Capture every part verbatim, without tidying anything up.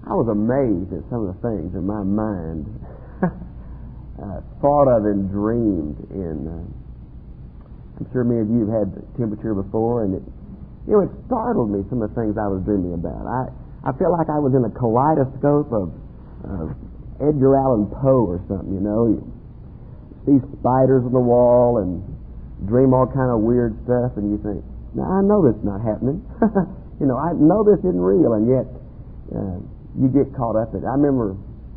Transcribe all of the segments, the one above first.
I was amazed at some of the things in my mind uh, thought of and dreamed in. Uh, I'm sure many of you have had the temperature before, and it, you know, it startled me, some of the things I was dreaming about. I, I felt like I was in a kaleidoscope of uh, Edgar Allan Poe or something, you know. You see spiders on the wall and dream all kind of weird stuff, and you think, now I know this is not happening. You know, I know this isn't real, and yet uh, you get caught up in it. I remember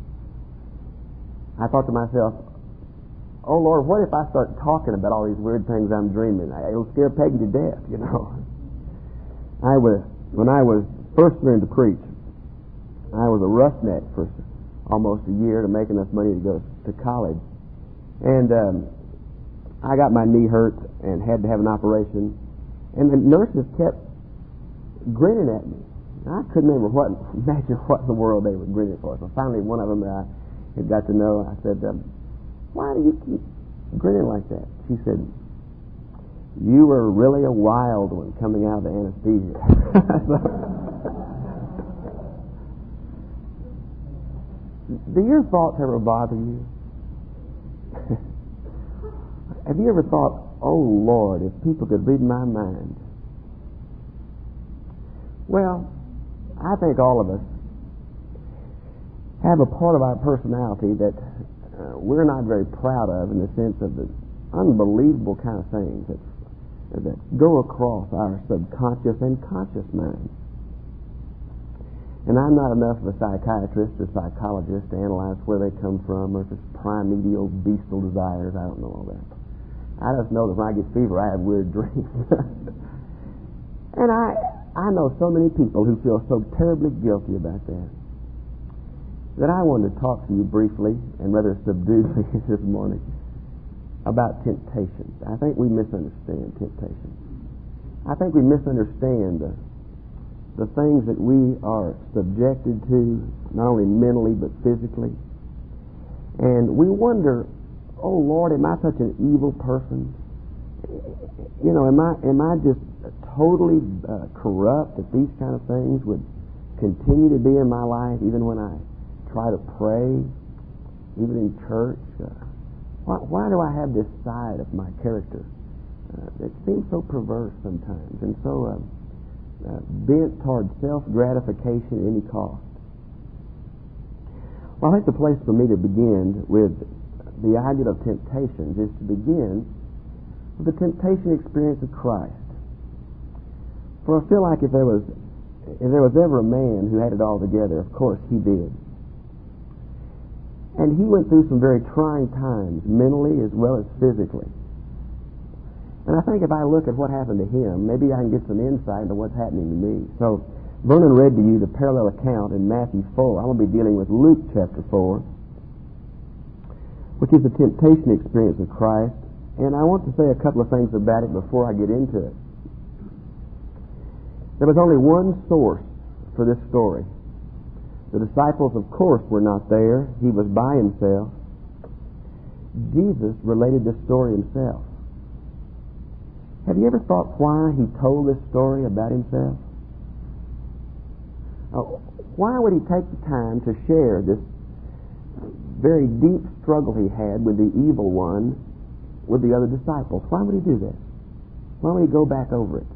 I thought to myself, oh Lord, what if I start talking about all these weird things I'm dreaming? It'll scare Peggy to death, you know. I was when I was first learning to preach, I was a roughneck for almost a year to make enough money to go to college, and um, I got my knee hurt and had to have an operation, and the nurses kept grinning at me. I couldn't remember what, imagine what in the world they were grinning for. So finally, one of them that I had got to know, I said, um, "Why do you keep grinning like that?" She said, "You were really a wild one coming out of the anesthesia." Do your thoughts ever bother you? Have you ever thought, "Oh Lord, if people could read my mind"? Well, I think all of us have a part of our personality that uh, we're not very proud of, in the sense of the unbelievable kind of things that that go across our subconscious and conscious mind. And I'm not enough of a psychiatrist or psychologist to analyze where they come from, or if it's primordial bestial desires. I don't know all that. I just know that when I get fever, I have weird dreams. And I I know so many people who feel so terribly guilty about that, that I wanted to talk to you briefly and rather subduedly this morning about temptations. I think we misunderstand temptations. I think we misunderstand the, the things that we are subjected to, not only mentally but physically. And we wonder, oh Lord, am I such an evil person? You know, am I am I just totally uh, corrupt that these kind of things would continue to be in my life even when I try to pray, even in church? Uh, why, why do I have this side of my character uh, that seems so perverse sometimes and so uh, uh, bent toward self-gratification at any cost? Well, I think the place for me to begin with the idea of temptations is to begin with the temptation experience of Christ. For I feel like if there was if there was ever a man who had it all together, of course he did. And he went through some very trying times, mentally as well as physically. And I think if I look at what happened to him, maybe I can get some insight into what's happening to me. So Vernon read to you the parallel account in Matthew four. I'm going to be dealing with Luke chapter four, which is the temptation experience of Christ. And I want to say a couple of things about it before I get into it. There was only one source for this story. The disciples, of course, were not there. He was by himself. Jesus related this story himself. Have you ever thought why he told this story about himself? Uh, why would he take the time to share this very deep struggle he had with the evil one with the other disciples? Why would he do that? Why would he go back over it?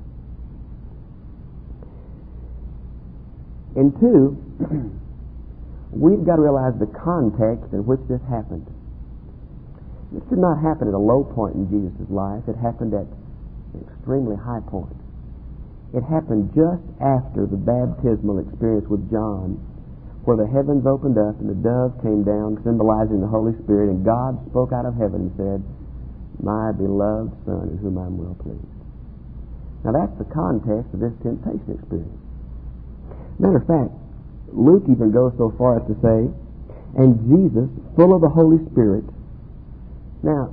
And two, we've got to realize the context in which this happened. This did not happen at a low point in Jesus' life. It happened at an extremely high point. It happened just after the baptismal experience with John, where the heavens opened up and the dove came down, symbolizing the Holy Spirit, and God spoke out of heaven and said, "My beloved Son, in whom I'm well pleased." Now that's the context of this temptation experience. Matter of fact, Luke even goes so far as to say, "And Jesus, full of the Holy Spirit." Now,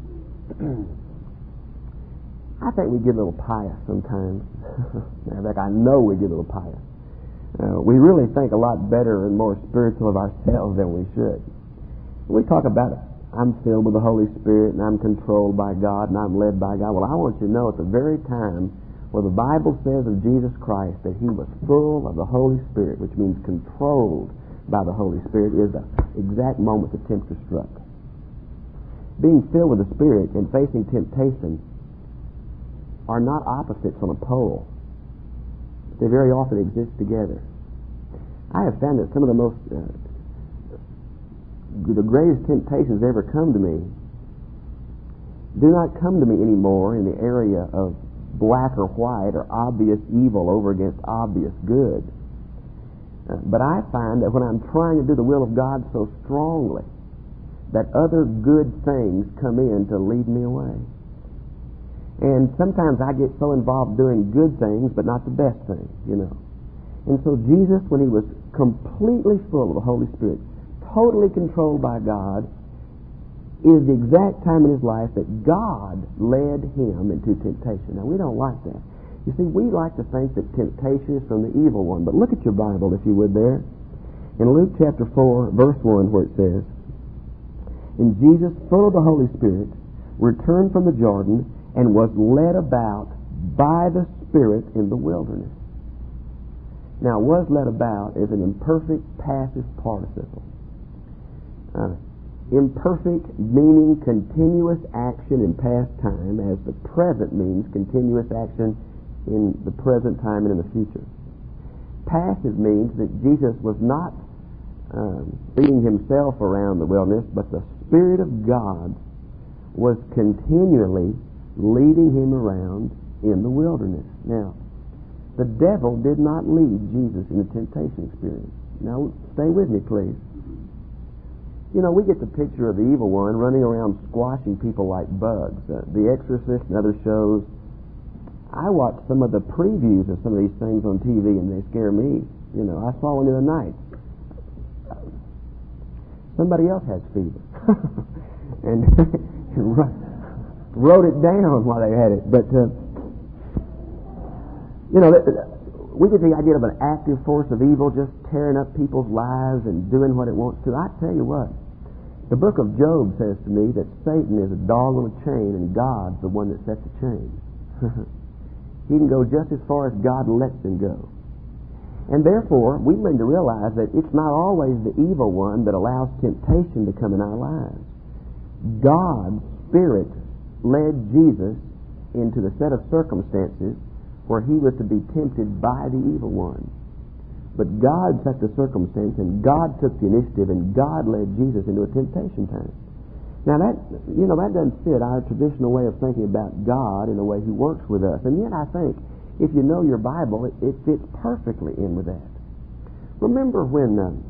I think we get a little pious sometimes. In fact, I know we get a little pious. Uh, we really think a lot better and more spiritual of ourselves than we should. We talk about it. I'm filled with the Holy Spirit and I'm controlled by God and I'm led by God. Well, I want you to know at the very time Well, the Bible says of Jesus Christ that he was full of the Holy Spirit, which means controlled by the Holy Spirit, is the exact moment the tempter struck. Being filled with the Spirit and facing temptation are not opposites on a pole. They very often exist together. I have found that some of the most, uh, the greatest temptations that ever come to me do not come to me anymore in the area of black or white or obvious evil over against obvious good. Uh, but I find that when I'm trying to do the will of God so strongly, that other good things come in to lead me away. And sometimes I get so involved doing good things, but not the best things, you know. And so Jesus, when he was completely full of the Holy Spirit, totally controlled by God, is the exact time in his life that God led him into temptation. Now, we don't like that. You see, we like to think that temptation is from the evil one. But look at your Bible, if you would, there. In Luke chapter four, verse one, where it says, "And Jesus, full of the Holy Spirit, returned from the Jordan and was led about by the Spirit in the wilderness." Now, was led about is an imperfect passive participle. Uh, imperfect meaning continuous action in past time, as the present means continuous action in the present time and in the future. Passive means that Jesus was not um, leading himself around the wilderness, but the Spirit of God was continually leading him around in the wilderness. Now, the devil did not lead Jesus in the temptation experience. Now, stay with me, please. You know, we get the picture of the evil one running around squashing people like bugs. Uh, the Exorcist and other shows. I watch some of the previews of some of these things on T V, and they scare me. You know, I saw one the other night. Somebody else has fever, and wrote it down while they had it. But uh, you know, we get the idea of an active force of evil just tearing up people's lives and doing what it wants to. I tell you what, the book of Job says to me that Satan is a dog on a chain and God's the one that sets the chain. He can go just as far as God lets him go. And therefore, we need to realize that it's not always the evil one that allows temptation to come in our lives. God's Spirit led Jesus into the set of circumstances where he was to be tempted by the evil one. But God set the circumstance, and God took the initiative, and God led Jesus into a temptation time. Now that, you know, that doesn't fit our traditional way of thinking about God and the way he works with us. And yet I think, if you know your Bible, it, it fits perfectly in with that. Remember when um,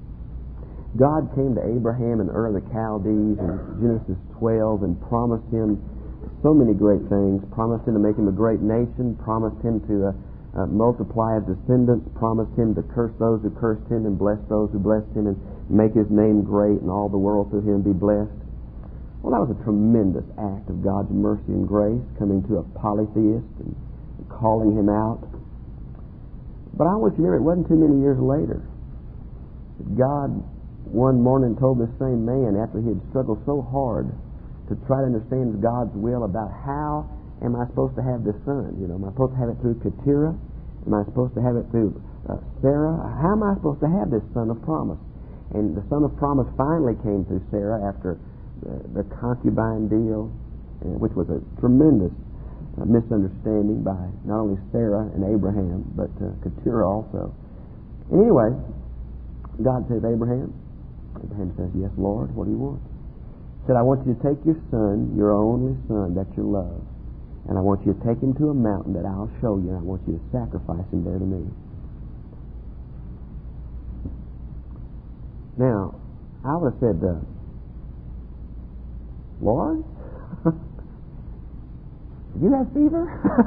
God came to Abraham in Ur of the Chaldees in Genesis twelve and promised him so many great things, promised him to make him a great nation, promised him to uh, uh, multiply his descendants, promised him to curse those who cursed him and bless those who blessed him and make his name great and all the world through him be blessed. Well, that was a tremendous act of God's mercy and grace, coming to a polytheist and calling him out. But I want you to remember, it wasn't too many years later that God one morning told this same man, after he had struggled so hard to try to understand God's will about how am I supposed to have this son? You know, am I supposed to have it through Keturah? Am I supposed to have it through uh, Sarah? How am I supposed to have this son of promise? And the son of promise finally came through Sarah after the, the concubine deal, uh, which was a tremendous uh, misunderstanding by not only Sarah and Abraham, but uh, Keturah also. And anyway, God says, Abraham. Abraham says, yes, Lord, what do you want? He said, I want you to take your son, your only son that you love, and I want you to take him to a mountain that I'll show you, and I want you to sacrifice him there to me. Now, I would have said, uh, Lord, did you have fever?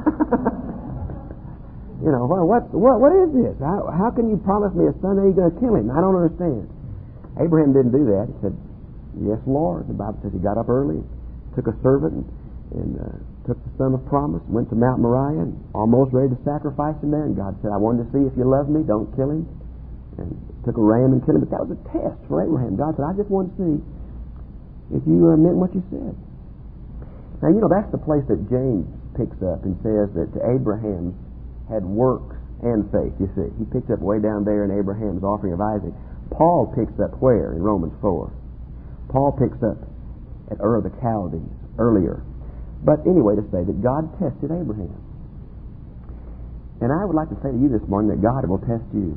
You know, what, what, what, what is this? How, how can you promise me a son and you're going to kill him? I don't understand. Abraham didn't do that. He said, yes, Lord. The Bible says he got up early, took a servant, and, and uh, took the son of promise, went to Mount Moriah, and almost ready to sacrifice him there. And God said, I wanted to see if you love me, don't kill him. And took a ram and killed him. But that was a test for Abraham. God said, I just want to see if you uh, meant what you said. Now, you know, that's the place that James picks up and says that Abraham had works and faith. You see, he picked up way down there in Abraham's offering of Isaac. Paul picks up where? In Romans four. Paul picks up at Ur of the Chaldees earlier. But anyway, to say that God tested Abraham. And I would like to say to you this morning that God will test you.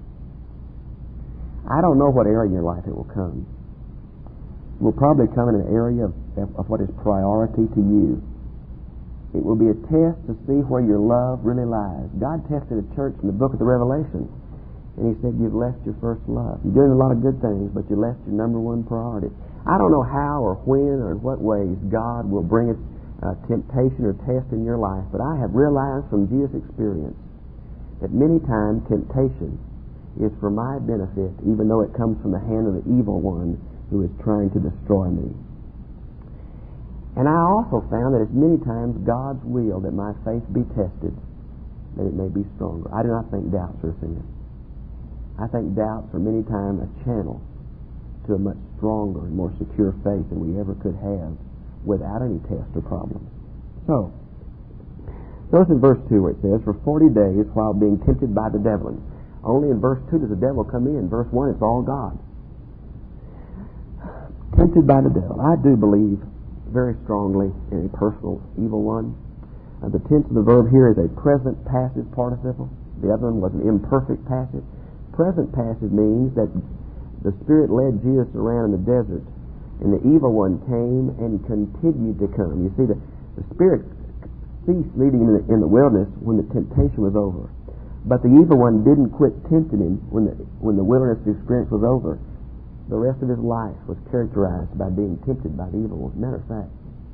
I don't know what area in your life it will come. It will probably come in an area of, of what is priority to you. It will be a test to see where your love really lies. God tested a church in the book of the Revelation, and He said, you've left your first love. You're doing a lot of good things, but you left your number one priority. I don't know how or when or in what ways God will bring a uh, temptation or test in your life, but I have realized from Jesus' experience that many times temptation is for my benefit, even though it comes from the hand of the evil one who is trying to destroy me. And I also found that it's many times God's will that my faith be tested, that it may be stronger. I do not think doubts are a sin. I think doubts are many times a channel to a much stronger and more secure faith than we ever could have without any test or problem. So, notice in verse two where it says, for forty days while being tempted by the devil. And only in verse two does the devil come in. Verse one, it's all God. Tempted by the devil. I do believe very strongly in a personal evil one. Uh, the tense of the verb here is a present passive participle. The other one was an imperfect passive. Present passive means that the Spirit led Jesus around in the desert, and the evil one came and continued to come. You see, the, the Spirit ceased leading in the, in the wilderness when the temptation was over. But the evil one didn't quit tempting him when the, when the wilderness experience was over. The rest of his life was characterized by being tempted by the evil one. Matter of fact,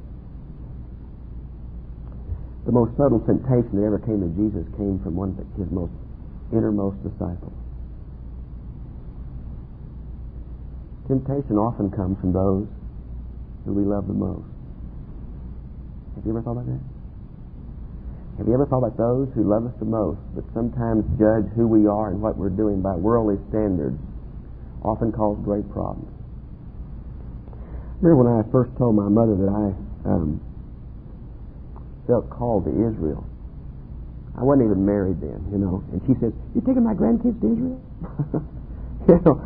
the most subtle temptation that ever came to Jesus came from one of his most innermost disciples. Temptation often comes from those who we love the most. Have you ever thought about that? Have you ever thought about those who love us the most, but sometimes judge who we are and what we're doing by worldly standards, often cause great problems? Remember when I first told my mother that I um, felt called to Israel? I wasn't even married then, you know, and she says, "You taking my grandkids to Israel?" you know,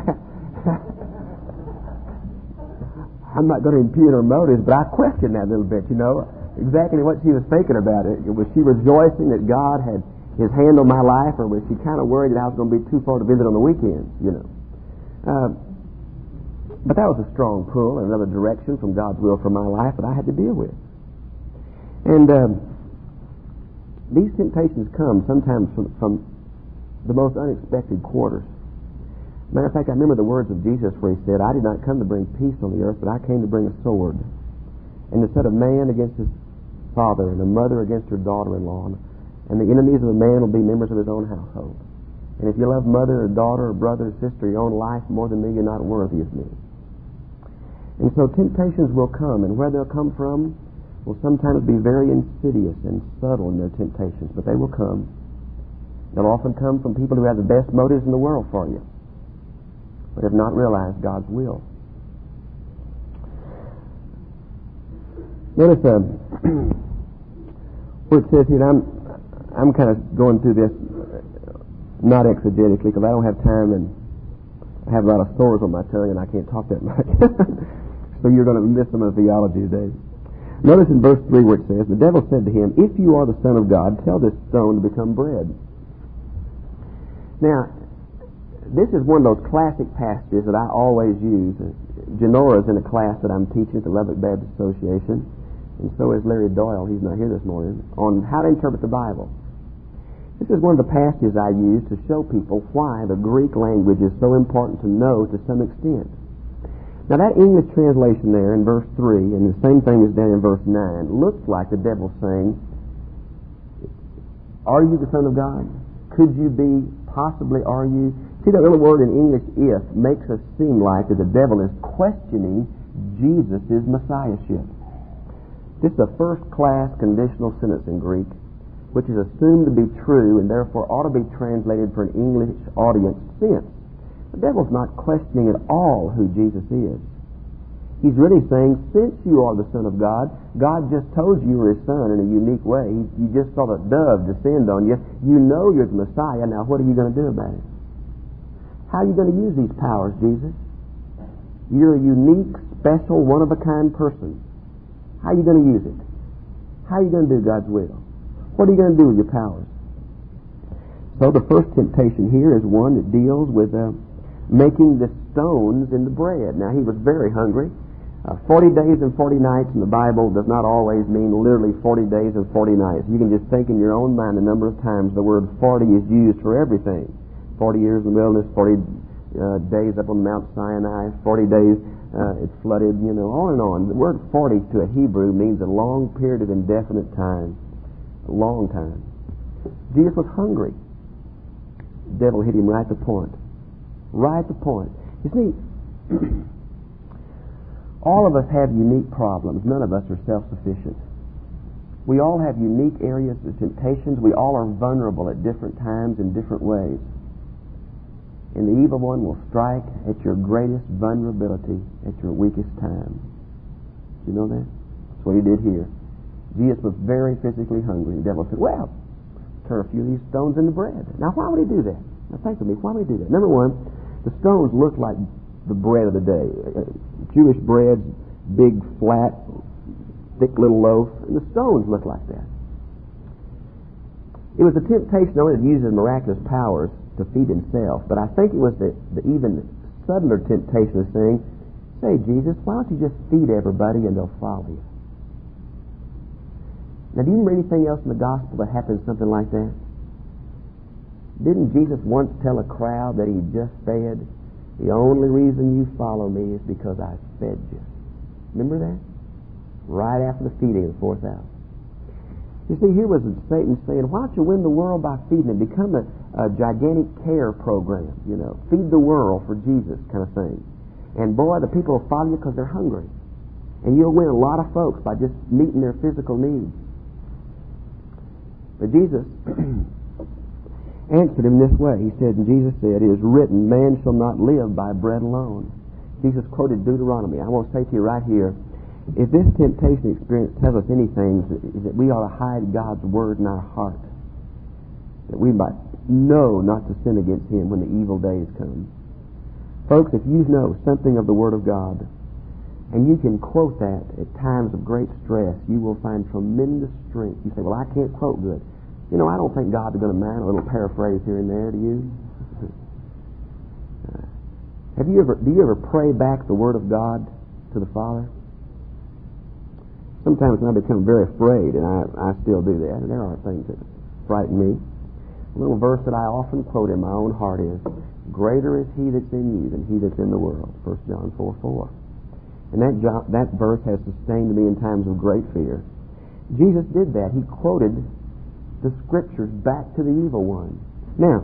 I'm not going to impugn her motives, but I questioned that a little bit, you know, exactly what she was thinking about it. Was she rejoicing that God had His hand on my life, or was she kind of worried that I was going to be too far to visit on the weekends, you know? Uh, but that was a strong pull in another direction from God's will for my life that I had to deal with. And um, these temptations come sometimes from, from the most unexpected quarters. Matter of fact, I remember the words of Jesus where He said, "I did not come to bring peace on the earth, but I came to bring a sword. And to set a man against his father, and a mother against her daughter-in-law, and the enemies of a man will be members of his own household. And if you love mother or daughter or brother or sister, your own life more than me, you're not worthy of me." And so temptations will come, and where they'll come from will sometimes be very insidious and subtle in their temptations, but they will come. They'll often come from people who have the best motives in the world for you, but have not realized God's will. Notice uh, where it says here, and I'm, I'm kind of going through this not exegetically because I don't have time, and I have a lot of sores on my tongue and I can't talk that much. So you're going to miss some of the theology today. Notice in verse three where it says, "The devil said to him, 'If you are the Son of God, tell this stone to become bread.'" Now, this is one of those classic passages that I always use. Genora's in a class that I'm teaching at the Lubbock Baptist Association, and so is Larry Doyle, he's not here this morning, on how to interpret the Bible. This is one of the passages I use to show people why the Greek language is so important to know to some extent. Now that English translation there in verse three, and the same thing is down in verse nine, looks like the devil saying, "Are you the Son of God? Could you be? Possibly are you?" See, that little word in English, "if," makes us seem like that the devil is questioning Jesus' messiahship. This is a first-class conditional sentence in Greek, which is assumed to be true and therefore ought to be translated for an English audience sense. The devil's not questioning at all who Jesus is. He's really saying, since you are the Son of God, God just told you you were His Son in a unique way. You just saw the dove descend on you. You know you're the Messiah. Now what are you going to do about it? How are you going to use these powers, Jesus? You're a unique, special, one-of-a-kind person. How are you going to use it? How are you going to do God's will? What are you going to do with your powers? So the first temptation here is one that deals with uh, making the stones into bread. Now he was very hungry. Uh, forty days and forty nights in the Bible does not always mean literally forty days and forty nights. You can just think in your own mind the number of times the word forty is used for everything. forty years in the wilderness, forty uh, days up on Mount Sinai, forty days uh, it's flooded, you know, on and on. The word forty to a Hebrew means a long period of indefinite time. A long time. Jesus was hungry. The devil hit him right at the point. Right at the point. You see, all of us have unique problems. None of us are self-sufficient. We all have unique areas of temptations. We all are vulnerable at different times in different ways. And the evil one will strike at your greatest vulnerability at your weakest time. You know that? That's what he did here. Jesus was very physically hungry. The devil said, well, turn a few of these stones into bread. Now, why would he do that? Now, think of me. Why would he do that? Number one, the stones looked like the bread of the day. Uh, Jewish bread, big, flat, thick little loaf, and the stones looked like that. It was a temptation only to use his miraculous powers to feed himself, but I think it was the, the even subtler temptation of saying, say, Jesus, why don't you just feed everybody and they'll follow you? Now, do you remember anything else in the gospel that happened something like that? Didn't Jesus once tell a crowd that he just fed? The only reason you follow me is because I fed you. Remember that? Right after the feeding of the four thousand. You see, here was Satan saying, why don't you win the world by feeding it? Become a, a gigantic care program, you know. Feed the world for Jesus kind of thing. And boy, the people will follow you because they're hungry. And you'll win a lot of folks by just meeting their physical needs. But Jesus answered him this way. He said, and Jesus said, it is written, man shall not live by bread alone. Jesus quoted Deuteronomy. I want to say to you right here, if this temptation experience tells us anything, is that we ought to hide God's word in our heart, that we might know not to sin against him when the evil days come. Folks, if you know something of the Word of God, and you can quote that at times of great stress, you will find tremendous strength. You say, well, I can't quote good. You know, I don't think God is going to mind a little paraphrase here and there, do you? uh, have you ever, do you ever pray back the Word of God to the Father? Sometimes when I become very afraid, and I, I still do that, and there are things that frighten me. A little verse that I often quote in my own heart is, greater is he that's in you than he that's in the world, First John four four. And that, that verse has sustained me in times of great fear. Jesus did that. He quoted the Scriptures back to the evil one. Now,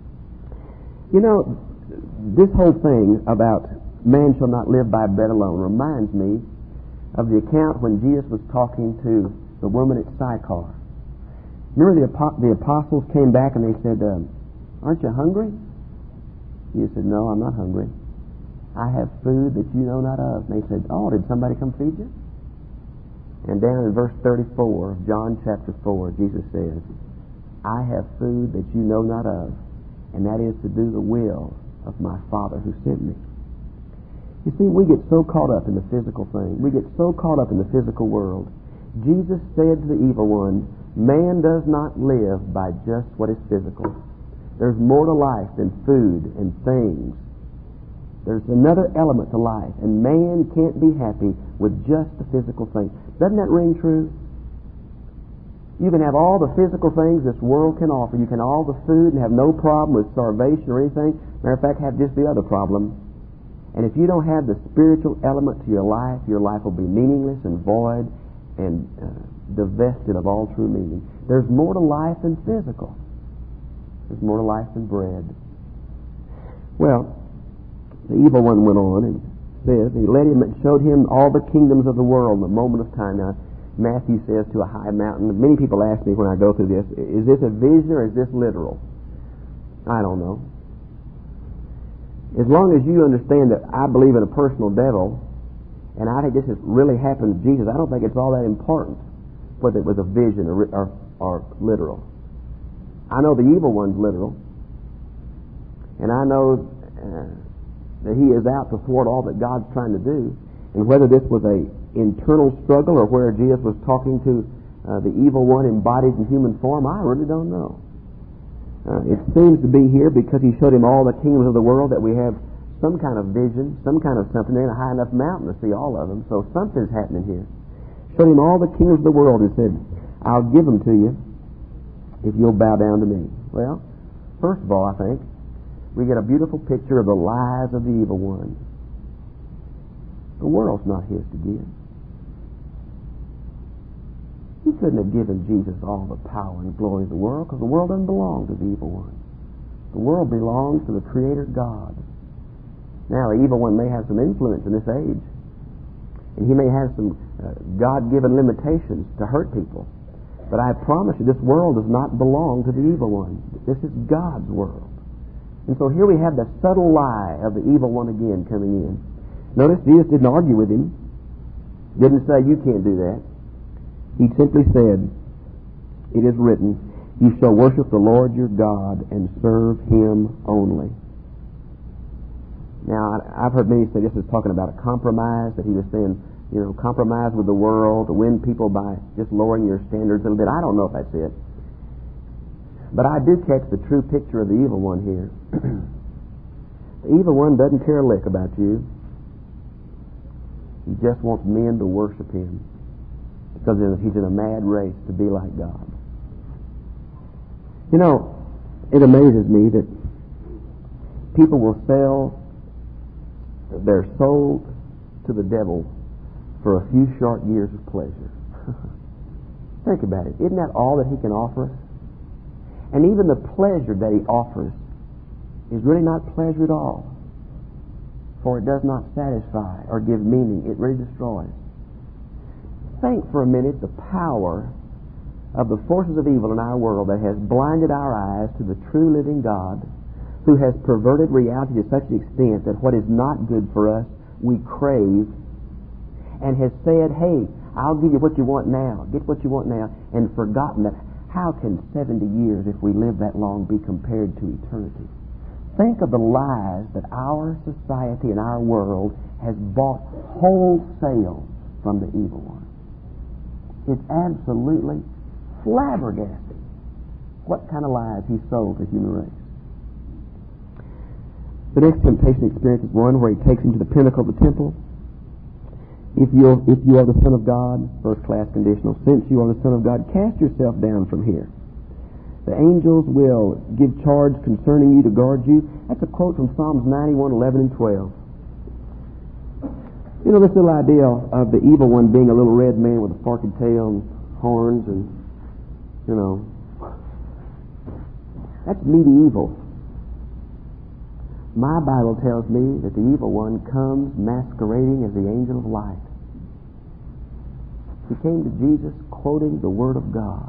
you know, this whole thing about man shall not live by bread alone reminds me of the account when Jesus was talking to the woman at Sychar. Remember the, the apostles came back and they said, um, aren't you hungry? Jesus said, no, I'm not hungry. I have food that you know not of. And they said, oh, did somebody come feed you? And down in verse thirty-four of John chapter four, Jesus says, I have food that you know not of, and that is to do the will of my Father who sent me. You see, we get so caught up in the physical thing. We get so caught up in the physical world. Jesus said to the evil one, man does not live by just what is physical. There's more to life than food and things. There's another element to life, and man can't be happy with just the physical thing. Doesn't that ring true? You can have all the physical things this world can offer. You can have all the food and have no problem with starvation or anything. Matter of fact, have just the other problem. And if you don't have the spiritual element to your life, your life will be meaningless and void and uh, divested of all true meaning. There's more to life than physical. There's more to life than bread. Well, the evil one went on and says, he led him and showed him all the kingdoms of the world in a moment of time. Now, Matthew says to a high mountain. Many people ask me when I go through this, is this a vision or is this literal? I don't know. As long as you understand that I believe in a personal devil And I think this has really happened to Jesus. I don't think it's all that important whether it was a vision or, or, or literal. I know the evil one's literal. And I know uh, that he is out to thwart all that God's trying to do. And whether this was a internal struggle or where Jesus was talking to uh, the evil one embodied in human form, I really don't know. Uh, it seems to be here because he showed him all the kingdoms of the world that we have some kind of vision, some kind of something. There ain't a high enough mountain to see all of them, so something's happening here. Showed him all the kingdoms of the world and said, I'll give them to you if you'll bow down to me. Well, first of all, I think, we get a beautiful picture of the lies of the evil one. The world's not his to give. He couldn't have given Jesus all the power and glory of the world because the world doesn't belong to the evil one. The world belongs to the Creator God. Now, the evil one may have some influence in this age, and he may have some uh, God-given limitations to hurt people. But I promise you, this world does not belong to the evil one. This is God's world. And so here we have the subtle lie of the evil one again coming in. Notice Jesus didn't argue with him. Didn't say, you can't do that. He simply said, it is written, you shall worship the Lord your God and serve him only. Now, I've heard many say this is talking about a compromise, that he was saying, you know, compromise with the world to win people by just lowering your standards a little bit. I don't know if that's it. But I do catch the true picture of the evil one here. The evil one doesn't care a lick about you. He just wants men to worship him because he's in a mad race to be like God. You know, it amazes me that people will sell their soul to the devil for a few short years of pleasure. Think about it. Isn't that all that he can offer us? And even the pleasure that he offers is really not pleasure at all. For it does not satisfy or give meaning. It really destroys. Think for a minute the power of the forces of evil in our world that has blinded our eyes to the true living God, who has perverted reality to such an extent that what is not good for us, we crave, and has said, hey, I'll give you what you want now, get what you want now, and forgotten that how can seventy years, if we live that long, be compared to eternity? Think of the lies that our society and our world has bought wholesale from the evil one. It's absolutely flabbergasting what kind of lies he sold to the human race. The next temptation experience is one where he takes him to the pinnacle of the temple. If you if you are the Son of God, first class conditional, since you are the Son of God, cast yourself down from here. The angels will give charge concerning you to guard you. That's a quote from Psalms ninety-one, eleven and twelve. You know, this little idea of the evil one being a little red man with a forked tail and horns and, you know, that's medieval. My Bible tells me that the evil one comes masquerading as the angel of light. He came to Jesus quoting the Word of God.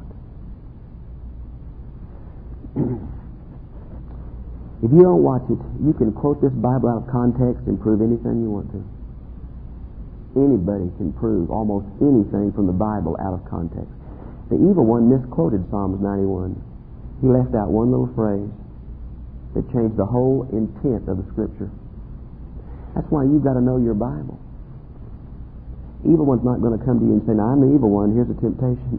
If you don't watch it, you can quote this Bible out of context and prove anything you want to. Anybody can prove almost anything from the Bible out of context. The evil one misquoted Psalms ninety-one. He left out one little phrase that changed the whole intent of the Scripture. That's why you've got to know your Bible. Evil one's not going to come to you and say, now I'm the evil one, here's a temptation.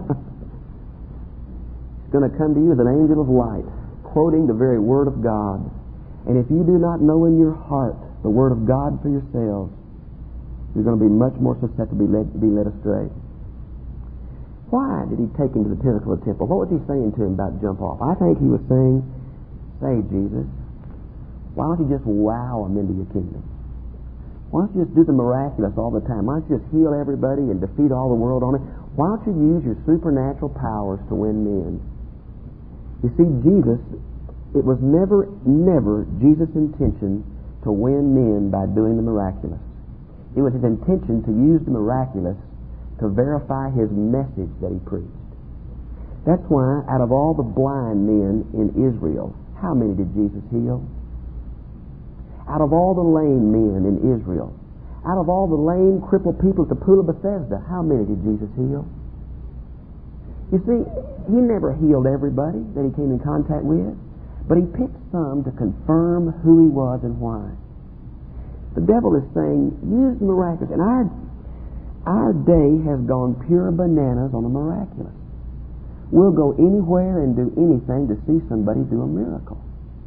He's going to come to you as an angel of light, quoting the very Word of God. And if you do not know in your heart the Word of God for yourselves, you're going to be much more susceptible to be led, be led astray. Why did he take him to the pinnacle of the temple? What was he saying to him about jump off? I think he was saying, say, Jesus, why don't you just wow them into your kingdom? Why don't you just do the miraculous all the time? Why don't you just heal everybody and defeat all the world on it? Why don't you use your supernatural powers to win men? You see, Jesus, it was never, never Jesus' intention to win men by doing the miraculous. It was his intention to use the miraculous to verify his message that he preached. That's why, out of all the blind men in Israel, how many did Jesus heal? Out of all the lame men in Israel, Out of all the lame, crippled people at the Pool of Bethesda, how many did Jesus heal? You see, he never healed everybody that he came in contact with, but he picked some to confirm who he was and why. The devil is saying, use the miraculous. And our, our day has gone pure bananas on the miraculous. We'll go anywhere and do anything to see somebody do a miracle.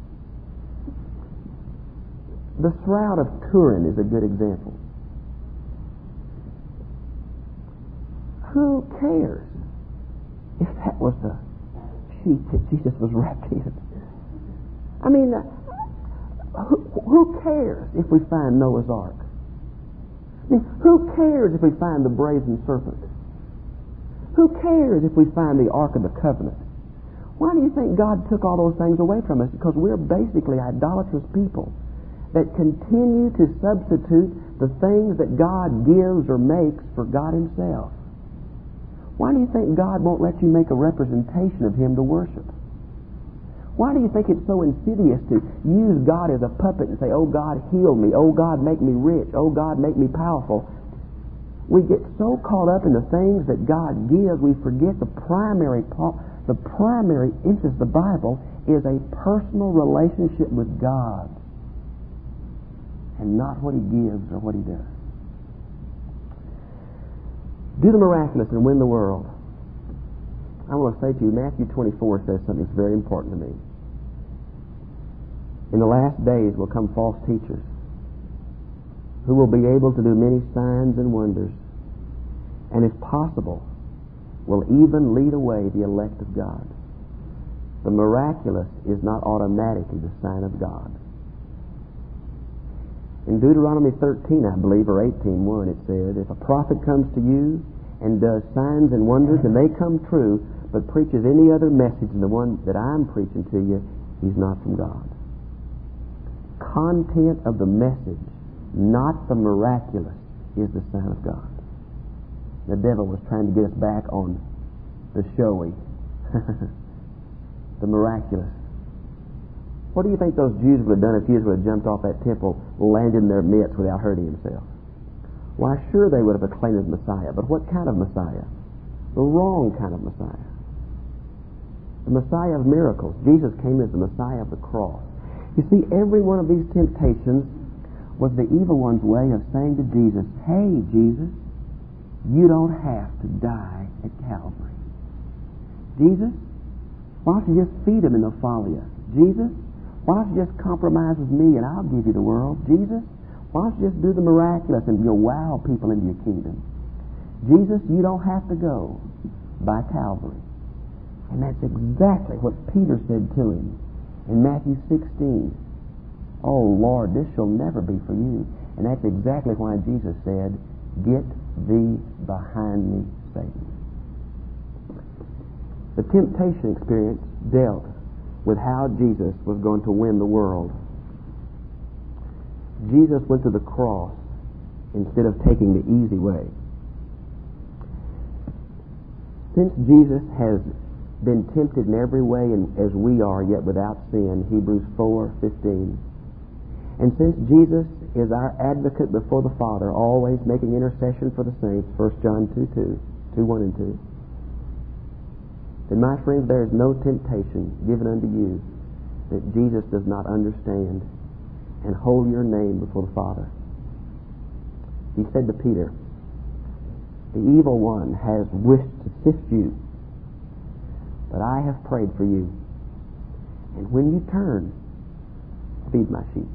The Shroud of Turin is a good example. Who cares if that was the sheet that Jesus was wrapped in? I mean, uh, who, who cares if we find Noah's Ark? I mean, who cares if we find the brazen serpent? Who cares if we find the Ark of the Covenant? Why do you think God took all those things away from us? Because we're basically idolatrous people that continue to substitute the things that God gives or makes for God himself. Why do you think God won't let you make a representation of him to worship? Why do you think it's so insidious to use God as a puppet and say, oh God, heal me, oh God, make me rich, oh God, make me powerful? We get so caught up in the things that God gives, we forget the primary the primary interest of the Bible is a personal relationship with God, and not what he gives or what he does. Do the miraculous and win the world. I want to say to you, Matthew twenty-four says something that's very important to me. In the last days will come false teachers who will be able to do many signs and wonders, and if possible, will even lead away the elect of God. The miraculous is not automatically the sign of God. In Deuteronomy thirteen, I believe, or eighteen one, it said, if a prophet comes to you and does signs and wonders, and they come true, but preaches any other message than the one that I'm preaching to you, he's not from God. Content of the message, not the miraculous, is the sign of God. The devil was trying to get us back on the showy, the miraculous. What do you think those Jews would have done if Jesus would have jumped off that temple, landed in their midst without hurting himself? Why, sure they would have acclaimed him Messiah, but what kind of Messiah? The wrong kind of Messiah. The Messiah of miracles. Jesus came as the Messiah of the cross. You see, every one of these temptations was the evil one's way of saying to Jesus, hey, Jesus, you don't have to die at Calvary. Jesus, why don't you just feed them and they'll follow you? Jesus, why don't you just compromise with me and I'll give you the world? Jesus, why don't you just do the miraculous and you'll wow people into your kingdom? Jesus, you don't have to go by Calvary. And that's exactly what Peter said to him in Matthew sixteen. Oh, Lord, this shall never be for you. And that's exactly why Jesus said, get thee behind me, Satan. The temptation experience dealt with how Jesus was going to win the world. Jesus went to the cross instead of taking the easy way. Since Jesus has been tempted in every way and as we are, yet without sin, Hebrews four fifteen. And since Jesus is our advocate before the Father, always making intercession for the saints, First John two two, two one and two, then my friends, there is no temptation given unto you that Jesus does not understand and hold your name before the Father. He said to Peter, the evil one has wished to sift you, but I have prayed for you. And when you turn, feed my sheep.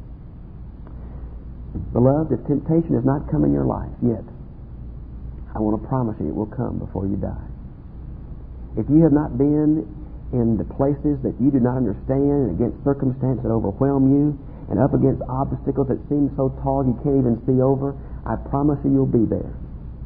Beloved, if temptation has not come in your life yet, I want to promise you it will come before you die. If you have not been in the places that you do not understand and against circumstances that overwhelm you and up against obstacles that seem so tall you can't even see over, I promise you you'll be there.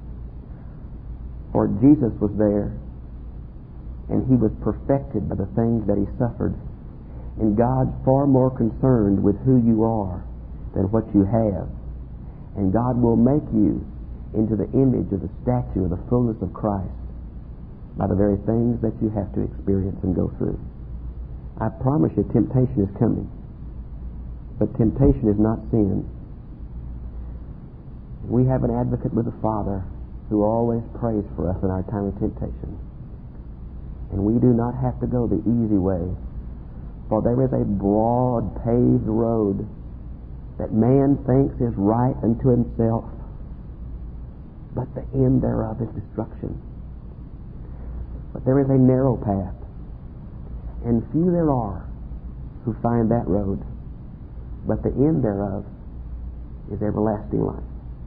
For Jesus was there and he was perfected by the things that he suffered. And God's far more concerned with who you are than what you have. And God will make you into the image of the statue of the fullness of Christ by the very things that you have to experience and go through. I promise you temptation is coming. But temptation is not sin. We have an advocate with the Father who always prays for us in our time of temptation. And we do not have to go the easy way, for there is a broad paved road that man thinks is right unto himself, but the end thereof is destruction. But there is a narrow path, and few there are who find that road, but the end thereof is everlasting life.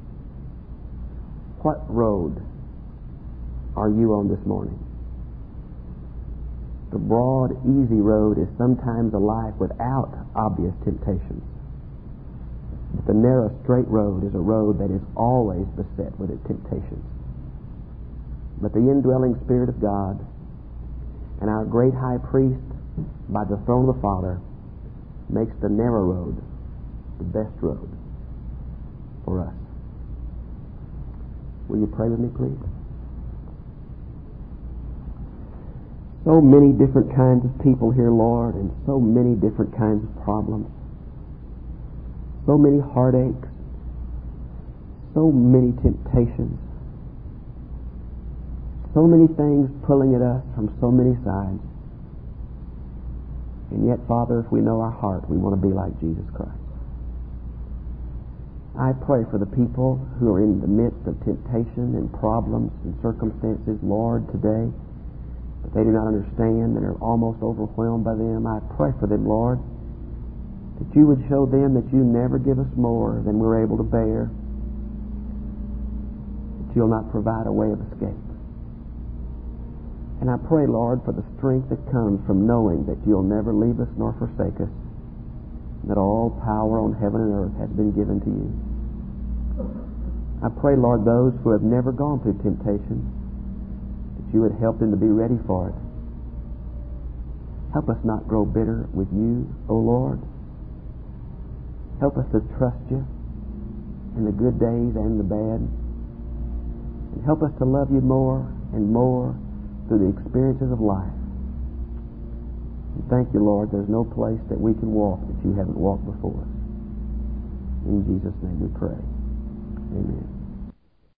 What road are you on this morning? The broad, easy road is sometimes a life without obvious temptations. But the narrow, straight road is a road that is always beset with its temptations. But the indwelling Spirit of God and our great high priest by the throne of the Father makes the narrow road the best road for us. Will you pray with me, please? So many different kinds of people here, Lord, and so many different kinds of problems. So many heartaches. So many temptations. So many things pulling at us from so many sides. And yet, Father, if we know our heart, we want to be like Jesus Christ. I pray for the people who are in the midst of temptation and problems and circumstances, Lord, today, but they do not understand and are almost overwhelmed by them. I pray for them, Lord, that you would show them that you never give us more than we're able to bear, that you'll not provide a way of escape. And I pray, Lord, for the strength that comes from knowing that you'll never leave us nor forsake us, that all power on heaven and earth has been given to you. I pray, Lord, those who have never gone through temptation, that you would help them to be ready for it. Help us not grow bitter with you, O Lord. Help us to trust you in the good days and the bad. And help us to love you more and more through the experiences of life. And thank you, Lord, there's no place that we can walk that you haven't walked before us. In Jesus' name we pray. Amen.